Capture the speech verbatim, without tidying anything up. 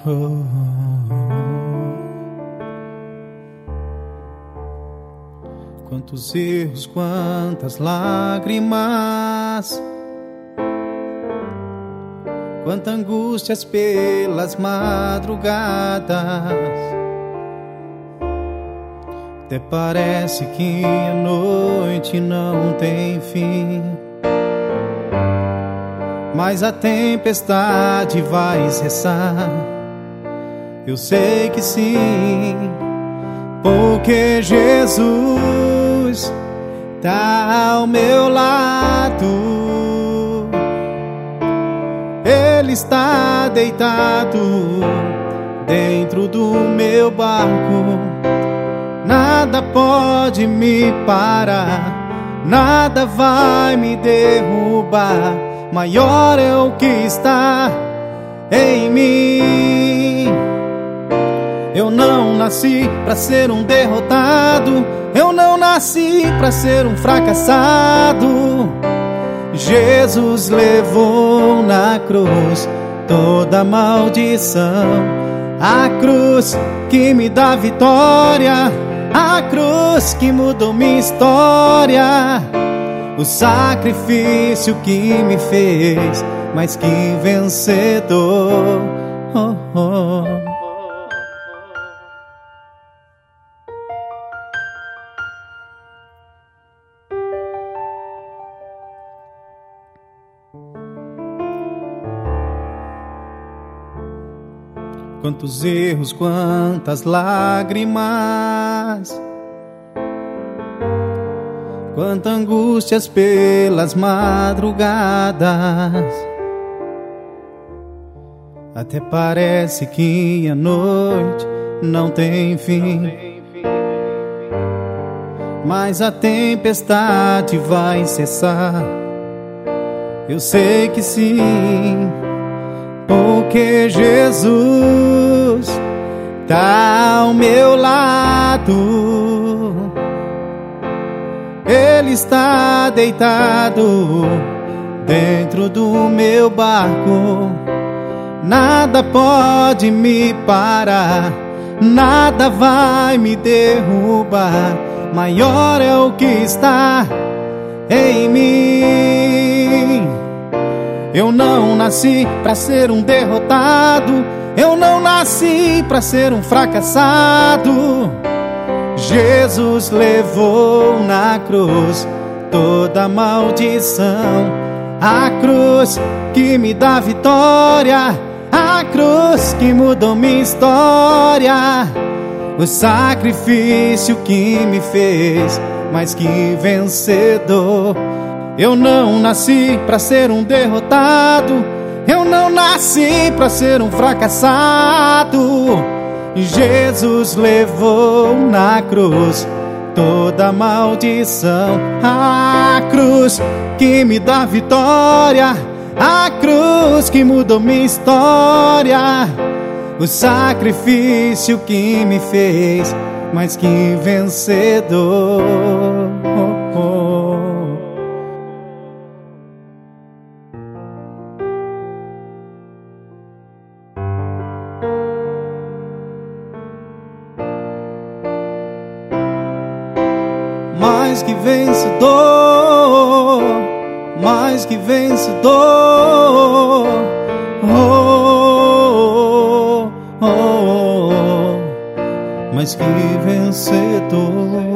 Oh. Quantos erros, quantas lágrimas, quantas angústias pelas madrugadas. Até parece que a noite não tem fim, mas a tempestade vai cessar. Eu sei que sim, porque Jesus tá ao meu lado. Ele está deitado dentro do meu barco. Nada pode me parar, nada vai me derrubar. Maior é o que está em mim. Eu não nasci pra ser um derrotado, eu não nasci pra ser um fracassado. Jesus levou na cruz toda a maldição, a cruz que me dá vitória, a cruz que mudou minha história, o sacrifício que me fez mais que vencedor. Oh, oh. Quantos erros, quantas lágrimas, quantas angústias pelas madrugadas. Até parece que a noite não tem fim, mas a tempestade vai cessar. Eu sei que sim, porque Jesus tá ao meu lado. Ele está deitado dentro do meu barco. Nada pode me parar, nada vai me derrubar. Maior é o que está em mim. Eu não nasci pra ser um derrotado, eu não nasci pra ser um fracassado. Jesus levou na cruz toda a maldição, a cruz que me dá vitória, a cruz que mudou minha história, o sacrifício que me fez mais que vencedor. Eu não nasci pra ser um derrotado, eu não nasci pra ser um fracassado. Jesus levou na cruz toda a maldição, a cruz que me dá vitória, a cruz que mudou minha história, o sacrifício que me fez mais que vencedor. Oh, oh. Mais que vencedor, mais que vencedor. Oh, oh, oh, oh. Mais que vencedor.